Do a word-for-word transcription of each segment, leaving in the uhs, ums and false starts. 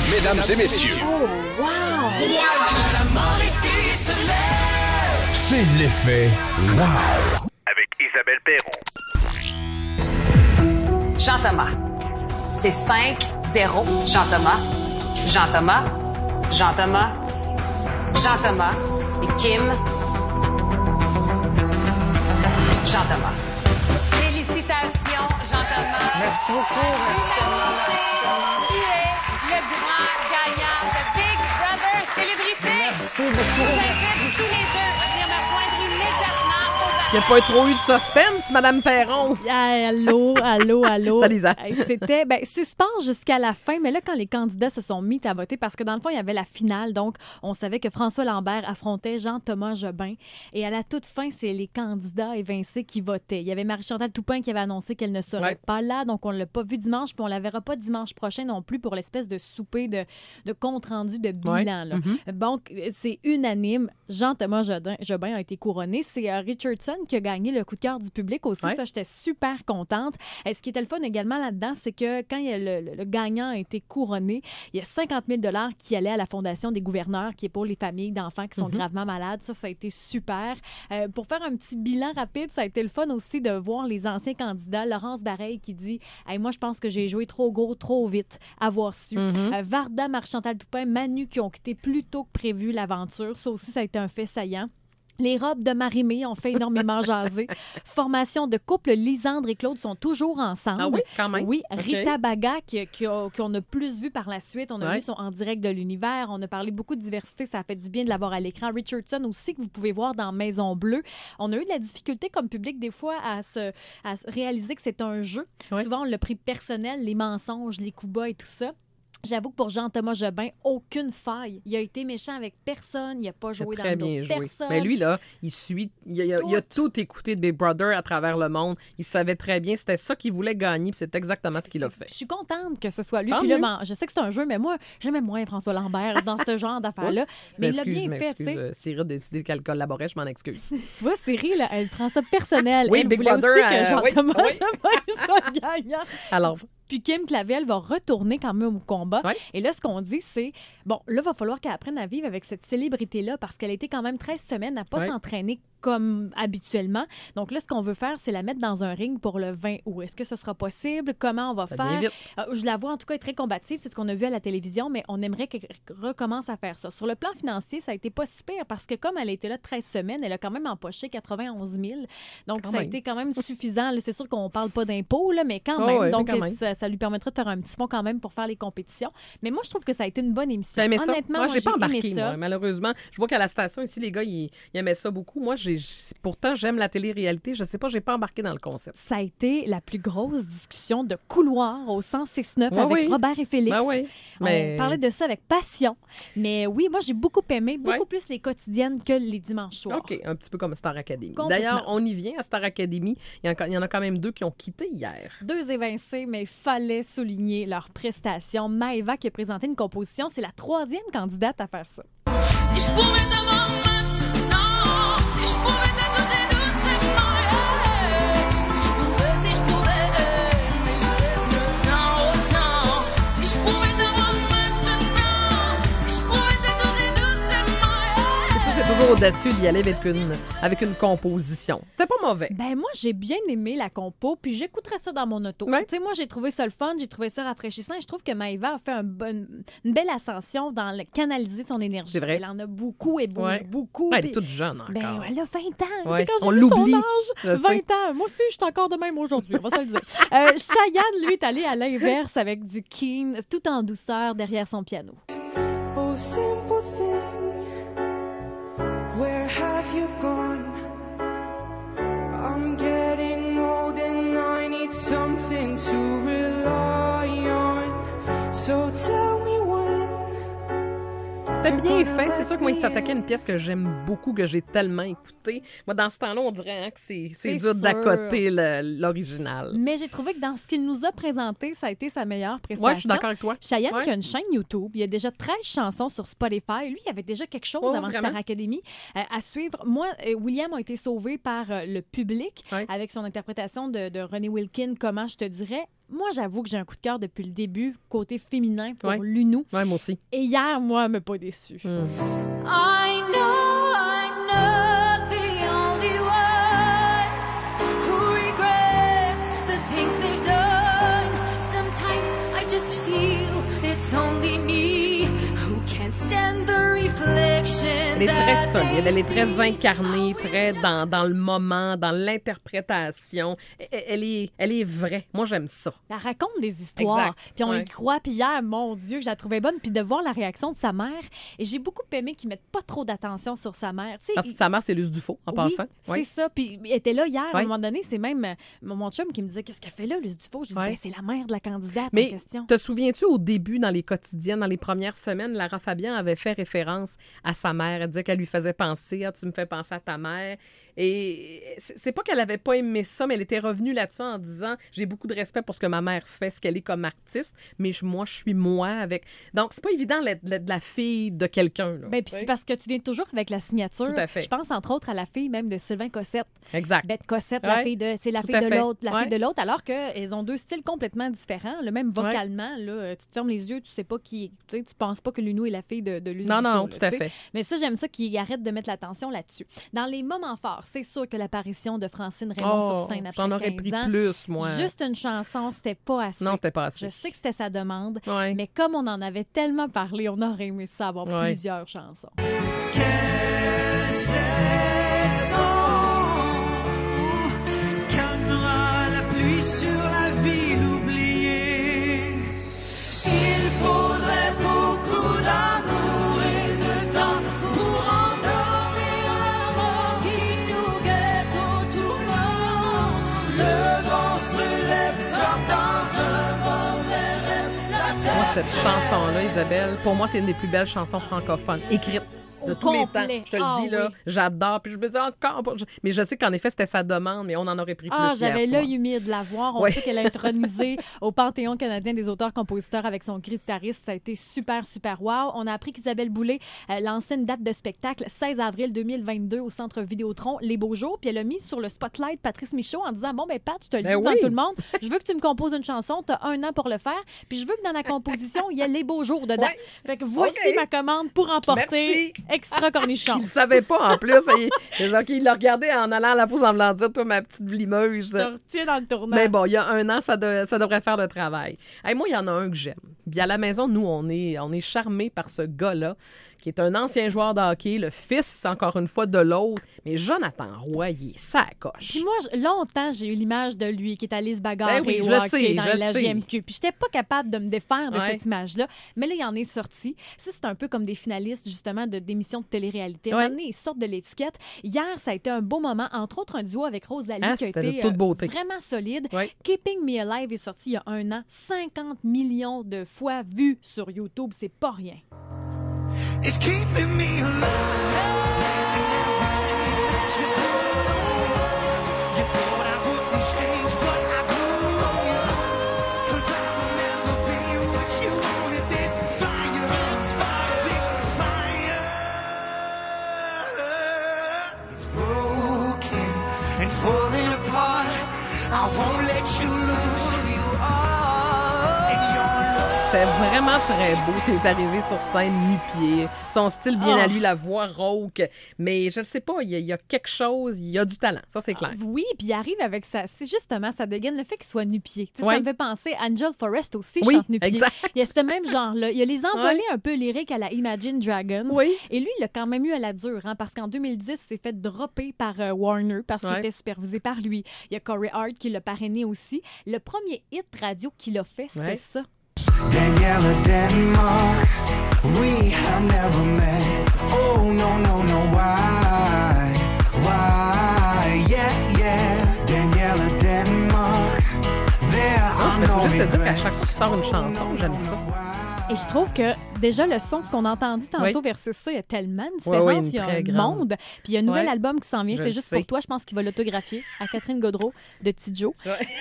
Mesdames et messieurs. Oh, wow! C'est l'effet wow. Avec Isabelle Perron. Jean-Thomas. C'est cinq zéro. Jean-Thomas. Jean-Thomas. Jean-Thomas. Jean-Thomas. Et Kim. Jean-Thomas. Félicitations, Jean-Thomas. Merci beaucoup. Merci tellement. Tu es le grand gagnant de Big Brother Célébrité. Merci beaucoup. Je vous invite tous les deux à venir me rejoindre immédiatement aux Il n'y a pas trop eu de suspense, Madame Perron. Hey, allô, allô, allô. Salut, Isa. Hey, c'était ben, suspens jusqu'à la fin, mais là, quand les candidats se sont mis à voter, parce que dans le fond, il y avait la finale, donc on savait que François Lambert affrontait Jean-Thomas Jobin. Et à la toute fin, c'est les candidats évincés qui votaient. Il y avait Marie-Chantal Toupin qui avait annoncé qu'elle ne serait Ouais. pas là, donc on ne l'a pas vu dimanche, puis on la verra pas dimanche prochain non plus pour l'espèce de souper de, de compte-rendu de bilan. Ouais. Là. Mm-hmm. Donc, c'est unanime. Jean-Thomas Jobin, Jobin a été couronné. C'est euh, Richardson qui a gagné le coup de cœur du public aussi. Ouais. Ça, j'étais super contente. Et ce qui était le fun également là-dedans, c'est que quand il y a le, le- le gagnant a été couronné, il y a cinquante mille dollars qui allaient à la Fondation des gouverneurs, qui est pour les familles d'enfants qui sont Mm-hmm. gravement malades. Ça, ça a été super. Euh, pour faire un petit bilan rapide, ça a été le fun aussi de voir les anciens candidats. Laurence Bareil qui dit hey, « Moi, je pense que j'ai joué trop gros, trop vite, avoir su. Mm-hmm. Euh, Varda, Marie-Chantal Toupin, Manu qui ont quitté plus tôt que prévu l'aventure. Ça aussi, ça a été un fait saillant. Les robes de Marie-Mé ont fait énormément jaser. Formation de couple, Lisandre et Claude sont toujours ensemble. Ah oui, quand même. Oui, OK. Rita Baga, qui, qui a- qu'on a plus vu par la suite. On a Ouais. vu son En direct de l'univers. On a parlé beaucoup de diversité. Ça a fait du bien de l'avoir à l'écran. Richardson aussi, que vous pouvez voir dans Maison Bleue. On a eu de la difficulté comme public, des fois, à se, à se réaliser que c'est un jeu. Ouais. Souvent, on l'a pris personnel, les mensonges, les coups bas et tout ça. J'avoue que pour Jean-Thomas Jobin, aucune faille. Il a été méchant avec personne. Il n'a pas Il a joué dans très le dos bien de joué. personne. Mais lui, là, il suit, il a, il a- il a tout écouté de Big Brother à travers le monde. Il savait très bien, c'était ça qu'il voulait gagner, puis c'est exactement ce qu'il a C'est- fait. Je suis contente que ce soit lui. Tant Puis là, mieux. ben, je sais que c'est un jeu, mais moi, j'aimais moins François Lambert dans ce genre d'affaires-là. Mais il l'a M'excuse, bien fait, tu m'excuse. sais. Euh, Cyril a décidé qu'elle collaborait, je m'en excuse. Tu vois, Cyril, là, elle prend ça personnel. Oui, elle Big voulait Brother, aussi que euh, Jean-Thomas oui, oui. Jobin soit gagnant. Alors, Puis Kim Clavel va retourner quand même au combat. Ouais. Et là, ce qu'on dit, c'est, bon, là, il va falloir qu'elle apprenne à vivre avec cette célébrité-là parce qu'elle a été quand même treize semaines à pas Ouais. s'entraîner comme habituellement. Donc là, ce qu'on veut faire, c'est la mettre dans un ring pour le vingt août. Est-ce que ce sera possible? Comment on va Ça faire? vient vite. Euh, je la vois en tout cas être très combative. C'est ce qu'on a vu à la télévision, mais on aimerait qu'elle recommence à faire ça. Sur le plan financier, ça a été pas si pire parce que comme elle a été là treize semaines, elle a quand même empoché quatre-vingt-onze mille. Donc, Quand ça a même. été quand même suffisant. Là, c'est sûr qu'on parle pas d'impôts, là, mais quand Oh même. ouais, Donc, mais quand même. Ça, ça lui permettra de faire un petit fond quand même pour faire les compétitions. Mais moi, je trouve que ça a été une bonne émission. T'as aimé ça? Honnêtement, moi, moi, j'ai pas embarqué, aimé ça. moi, malheureusement. Je vois qu'à la station ici, les gars, ils, ils aimaient ça beaucoup. Moi, j'ai, j'ai- pourtant, j'aime la télé-réalité. Je sais pas, j'ai pas embarqué dans le concept. Ça a été la plus grosse discussion de couloir au cent six neuf Ouais, avec oui. Robert et Félix. Ben oui. Mais... On parlait de ça avec passion. Mais oui, moi, j'ai beaucoup aimé, beaucoup Ouais. plus les quotidiennes que les dimanches soirs. OK, un petit peu comme Star Academy. Complètement. D'ailleurs, on y vient à Star Academy. Il y, en, il y en a quand même deux qui ont quitté hier. Deux évincés, mais il fallait souligner leur prestation. Maëva qui a présenté une composition, c'est la troisième candidate à faire ça. Si je pouvais t'avoir maintenant, si je pouvais te toucher doucement, yeah. Si je pouvais, si je pouvais, mais je laisse le temps au temps. Si je pouvais t'avoir maintenant, si je pouvais te toucher doucement, yeah. Et ça, c'est toujours audacieux d'y aller avec une, avec une composition. C'était pas mauvais. Ben moi, j'ai bien aimé la compo, puis j'écouterais ça dans mon auto. Ouais. Tu sais, moi, j'ai trouvé ça le fun, j'ai trouvé ça rafraîchissant, et je trouve que Maëva a fait un bon- une belle ascension dans le canaliser son énergie. C'est vrai. Elle en a beaucoup, elle bouge Ouais. beaucoup. Ouais, elle est puis- toute jeune encore. Ben, elle a vingt ans. Ouais. C'est quand On j'ai vu son l'oublie. Je âge. sais. vingt ans. Moi aussi, je suis encore de même aujourd'hui, on va se le dire. Euh, Chayanne, lui, est allé à l'inverse avec du Keen, tout en douceur derrière son piano. Oh, simple thing, where have you gone? I'm getting old and I need something to rely on. So tell me when. C'était bien fait. C'est sûr que moi, il s'attaquait à une pièce que j'aime beaucoup, que j'ai tellement écoutée. Moi, dans ce temps-là, on dirait hein, que c'est, c'est C'est dur sûr. d'accoter le- l'original. Mais j'ai trouvé que dans ce qu'il nous a présenté, ça a été sa meilleure prestation. Ouais, je suis d'accord avec toi. Chayanne Ouais. qui a une chaîne YouTube, il y a déjà treize chansons sur Spotify. Lui, il y avait déjà quelque chose Oh, avant vraiment? Star Academy euh, à suivre. Moi, euh, William a été sauvé par euh, le public Ouais. avec son interprétation de, de René Wilkin, Comment je te dirais. moi, j'avoue que j'ai un coup de cœur depuis le début, côté féminin, pour Ouais. Lunou. Ouais, moi aussi. Et hier, moi, elle m'a pas déçue. Mm. I know I'm not the only one who regrets the things they've done. Sometimes I just feel it's only me who can't stand the reflection. Elle est très solide, elle est très incarnée, très dans, dans le moment, dans l'interprétation. Elle, elle est, elle est vraie. Moi, j'aime ça. Elle raconte des histoires, Exact. puis on Ouais. y croit. Puis hier, mon Dieu, que je la trouvais bonne, puis de voir la réaction de sa mère. Et j'ai beaucoup aimé qu'ils mettent pas trop d'attention sur sa mère. Tu sais, Parce que il- sa mère, c'est Luce Dufault, en Oui, passant. c'est Ouais. ça. Puis elle était là hier, à Ouais. un moment donné, c'est même euh, mon chum qui me disait qu'est-ce qu'elle fait là, Luce Dufault. Je dis Ouais. ben, c'est la mère de la candidate en Mais question. te souviens-tu, au début, dans les quotidiennes, dans les premières semaines, Lara Fabian avait fait référence à sa mère. Elle disait qu'elle lui faisait penser, ah, tu me fais penser à ta mère. Et c'est c'est pas qu'elle avait pas aimé ça, mais elle était revenue là-dessus en disant, j'ai beaucoup de respect pour ce que ma mère fait, ce qu'elle est comme artiste, mais je- moi, je suis moi avec. Donc, c'est pas évident d'être d'être de la fille de quelqu'un. là. Ben, puis c'est parce que tu viens toujours avec la signature. Tout à fait. Je pense entre autres à la fille même de Sylvain Cossette. Exact. Bette Cossette, la Ouais. fille de, c'est la Tout fille à de fait. l'autre, la Ouais. fille de l'autre, alors qu'elles ont deux styles complètement différents. Le même vocalement, là, euh, tu te fermes les yeux, tu sais pas qui, tu sais, tu penses pas que Lunou est la fille de, de Luce Non, Dufault, non, là, tout à tu sais. fait. Mais ça, j'aime ça qu'ils arrêtent de mettre l'attention là-dessus. Dans les moments forts, c'est sûr que l'apparition de Francine Raymond Oh, sur scène après j'en aurais quinze pris ans, plus, moi. juste une chanson, c'était pas assez. Non, c'était pas assez. Je sais que c'était sa demande, Ouais. mais comme on en avait tellement parlé, on aurait aimé ça avoir Ouais. plusieurs chansons. Quelle saison calmera la pluie sur la ville oubliée. Il faudrait beaucoup d'amour et de temps Pour endormir la mort qui nous guette au tournant. Le vent se lève comme dans un mauvais rêve. La Moi, terre cette chanson-là, Isabelle, pour moi, c'est une des plus belles chansons francophones écrites de Au tous les complet. temps. Je te le Ah dis, là, oui. j'adore. Puis je me dis encore pas. je- Mais je sais qu'en effet, c'était sa demande, mais on en aurait pris plus Ah, hier j'avais soir. l'œil humide de la voir. On Ouais. sait qu'elle a intronisé au Panthéon canadien des auteurs-compositeurs avec son guitariste. Ça a été super, super wow. On a appris qu'Isabelle Boulay euh, lançait une date de spectacle seize avril deux mille vingt-deux au Centre Vidéotron, Les Beaux Jours. Puis elle a mis sur le spotlight Patrice Michaud en disant, bon, ben Pat, je te le dis Ben devant oui. tout le monde, je veux que tu me composes une chanson, tu as un an pour le faire. Puis je veux que dans la composition, il y ait Les Beaux Jours dedans. Ouais. Fait que voici OK. ma commande pour emporter Merci. Extra Cornichon. Il ne savait pas en plus. il, il, OK, il l'a regardé en allant à la pause en voulant dire, toi, ma petite vlimeuse. Je te retiens dans le tournant. Mais bon, il y a un an, ça, de- ça devrait faire le travail. Hey, moi, il y en a un que j'aime. Puis à la maison, nous, on est, on est charmés par ce gars-là, qui est un ancien joueur de hockey, le fils, encore une fois, de l'autre. Mais Jonathan Roy, il est ça coche. Puis moi, je- longtemps, j'ai eu l'image de lui qui est allé se bagarrer Ben oui, au je le hockey sais, dans je le la sais. G M Q. Puis j'étais pas capable de me défaire de Ouais. cette image-là. Mais là, il en est sorti. Ça, c'est un peu comme des finalistes, justement, de d'émissions de télé-réalité. Ouais. Maintenant, ils sortent de l'étiquette. Hier, ça a été un beau moment. Entre autres, un duo avec Rosalie Ah, qui a c'était de été toute beauté. vraiment solide. Ouais. Keeping Me Alive est sorti il y a un an. cinquante millions de fois vu sur YouTube. C'est pas rien. is keeping me alive. And every time you go, you thought I wouldn't change, but I grew. 'Cause I will never be what you wanted. This fire, this fire, it's broken and falling apart. I won't let you lose who you are. And your love. C'était vraiment très beau. C'est arrivé sur scène nu-pied. Son style bien Oh. à lui, la voix rauque. Mais je ne sais pas, il y, a, il y a quelque chose, il y a du talent. Ça, c'est clair. Oui, puis il arrive avec ça. C'est justement, ça dégaine le fait qu'il soit nu-pied. Tu sais, Ouais. Ça me fait penser, Angel Forrest aussi Oui, chante nu-pied. exact. Il y a ce même genre-là. Il y a les envolées Ouais. un peu lyriques à la Imagine Dragons. Oui. Et lui, il a quand même eu à la dure, hein, parce qu'en deux mille dix, il s'est fait dropper par euh, Warner parce qu'il Ouais. était supervisé par lui. Il y a Corey Hart qui l'a parrainé aussi. Le premier hit radio qu'il a fait, c'était Ouais. ça. Danielle Denmark, we have never met. Oh no no no why why yeah yeah Danielle Denmark, there Moi, are je no peux juste te dire qu'à regrets. chaque fois qu'il sort une chanson, j'aime ça. Et je trouve que déjà, le son, ce qu'on a entendu tantôt Oui. versus ça, il y a tellement de Oui, différences. oui, une il y a très un grande. monde. Puis il y a un nouvel Ouais. album qui s'en vient. Je C'est le juste sais. pour toi. Je pense qu'il va l'autographier à Catherine Gaudreau de Tidjo.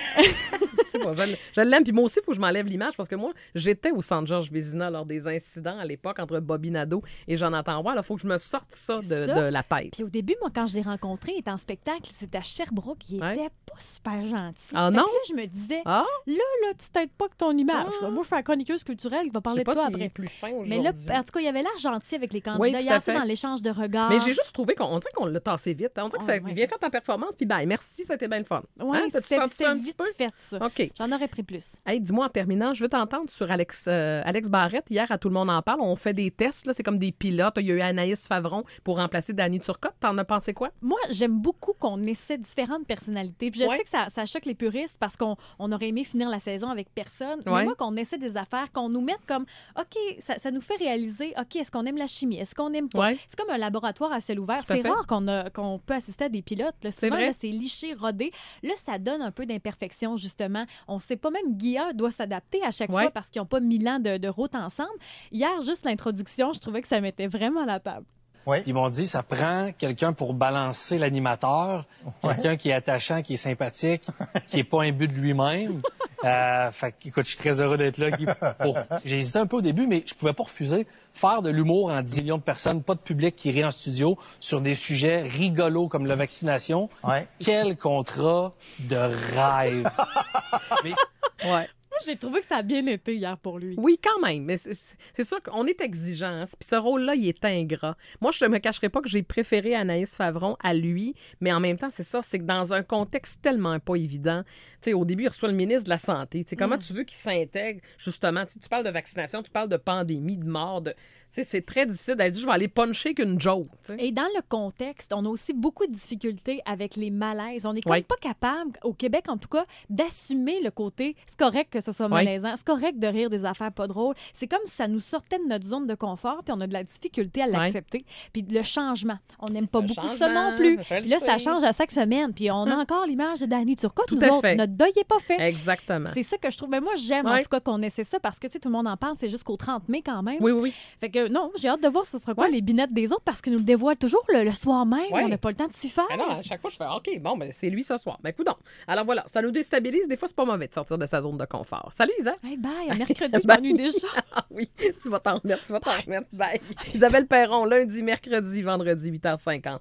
C'est bon, je, l- je l'aime. Puis moi aussi, il faut que je m'enlève l'image parce que moi, j'étais au Centre Georges Vézina lors des incidents à l'époque entre Bobby Nadeau et Jonathan Roy. Il faut que je me sorte ça de, Ça? de la tête. Puis au début, moi, quand je l'ai rencontré, il était en spectacle, c'était à Sherbrooke, il Ouais. était pas super gentil. Ah Fait que non? là, je me disais, Ah, là, là, tu t'aides pas que ton image. Ah. là. Moi, je suis la chroniqueuse culturelle, il va je parler sais pas de toi s'il après. est plus fin Mais aujourd'hui. là, en tout cas, il avait l'air gentil avec les candidats. Oui, tout à Hier, tu sais, fait. dans l'échange de regards. Mais j'ai juste trouvé qu'on on dirait qu'on l'a tassé vite. On dirait que Ah, ça ouais. vient faire ta performance, puis bye, merci, c'était bien le fun. Oui, Hein, t'as-tu c'était senti ça c'était un petit vite peu? fait, ça. OK. J'en aurais pris plus. Hey, dis-moi en terminant, je veux t'entendre sur Alex, euh, Alex Barrette. Hier, à Tout le monde en parle, on fait des tests, là, c'est comme des pilotes. Il y a eu Anaïs Favron pour remplacer Dany Turcotte. T'en as pensé quoi? Moi, j'aime beaucoup qu'on essaie différentes personnalités. Puis je Ouais. sais que ça, ça choque les puristes parce qu'on on aurait aimé finir la saison avec personne. Ouais. Mais moi, qu'on essaie des affaires, qu'on nous mette comme, OK, ça, ça nous fait réaliser, OK, est-ce qu'on aime la chimie? Est-ce qu'on n'aime pas? Ouais. C'est comme un laboratoire à ciel ouvert. Tout à C'est fait. rare qu'on a- qu'on peut assister à des pilotes. Là. C'est Souvent, vrai. là, c'est liché, rodé. Là, ça donne un peu d'imperfection, justement. On sait pas, même Guilla doit s'adapter à chaque Ouais. fois parce qu'ils n'ont pas mille ans de, de route ensemble. Hier, juste l'introduction, je trouvais que ça mettait vraiment à la table. Ils m'ont dit, ça prend quelqu'un pour balancer l'animateur, quelqu'un qui est attachant, qui est sympathique, qui est pas imbu de lui-même. Euh, fait que, écoute, je suis très heureux d'être là. Guy, pour- J'ai hésité un peu au début, mais je pouvais pas refuser. Faire de l'humour en dix millions de personnes, pas de public qui rit en studio sur des sujets rigolos comme la vaccination. Quel contrat de rêve! Mais- Ouais. Moi, j'ai trouvé que ça a bien été hier pour lui. Oui, quand même. Mais c'est- c'est c'est sûr qu'on est exigeant. hein. Puis ce rôle-là, il est ingrat. Moi, je ne me cacherai pas que j'ai préféré Anaïs Favron à lui, mais en même temps, c'est ça, c'est que dans un contexte tellement pas évident, tu sais, au début, il reçoit le ministre de la Santé. Tu sais, comment tu veux qu'il s'intègre, justement? Tu sais, tu parles de vaccination, tu parles de pandémie, de mort, de... Tu sais, c'est très difficile d'aller dire, je vais aller puncher qu'une joke. tu sais. Et dans le contexte, on a aussi beaucoup de difficultés avec les malaises. On n'est comme Ouais. pas capable, au Québec en tout cas, d'assumer le côté c'est correct que ce soit Ouais. malaisant, c'est correct de rire des affaires pas drôles. C'est comme si ça nous sortait de notre zone de confort, puis on a de la difficulté à l'accepter. Puis le changement, on n'aime pas Le beaucoup ça changement, non plus. je le Puis là, ça sais. change à chaque semaine. Puis on a encore l'image de Dany Turcotte, Tout nous à autres. fait. Notre deuil n'est pas fait. Exactement. C'est ça que je trouve. Mais moi, j'aime en Ouais. tout cas qu'on essaie ça parce que tu sais, tout le monde en parle, c'est jusqu'au trente mai quand même. Oui, oui, oui. Fait que non, j'ai hâte de voir ce sera quoi Ouais. les binettes des autres parce qu'ils nous le dévoilent toujours le, le soir même. Ouais. On n'a pas le temps de s'y faire. Ah non, à chaque fois, je fais OK, bon, ben c'est lui ce soir. Ben, coudonc. Alors voilà, ça nous déstabilise. Des fois, c'est pas mauvais de sortir de sa zone de confort. Salut, Isa. Hey, bye, à mercredi, je Bye. m'ennuie déjà. Ah oui, tu vas t'en remettre, tu vas t'en remettre. Bye. Isabelle Perron, lundi, mercredi, vendredi, huit heures cinquante.